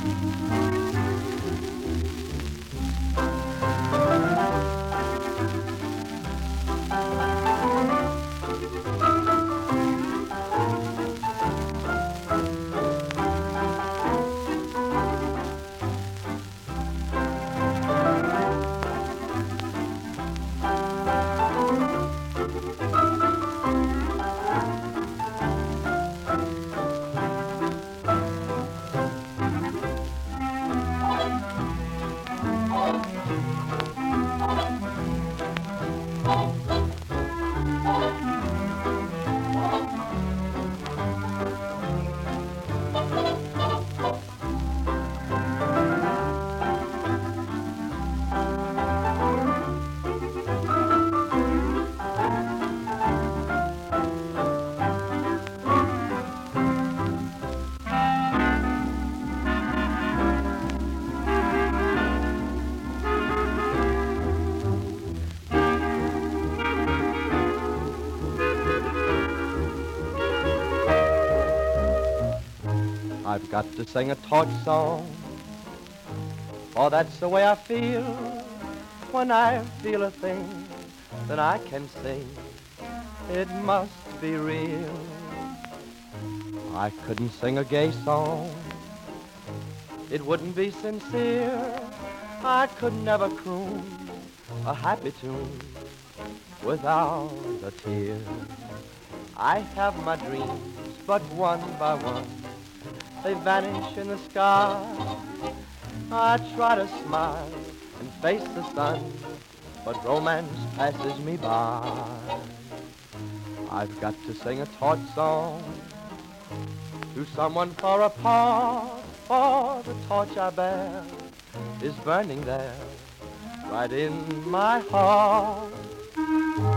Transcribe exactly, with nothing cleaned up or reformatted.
I've got to sing a torch song, for that's the way I feel. When I feel a thing that I can sing, it must be real. I couldn't sing a gay song, it wouldn't be sincere. I could never croon a happy tune without a tear. I have my dreams, but one by one they vanish in the sky. I try to smile and face the sun, but romance passes me by. I've got to sing a torch song to someone far apart, for the torch I bear is burning there, right in my heart.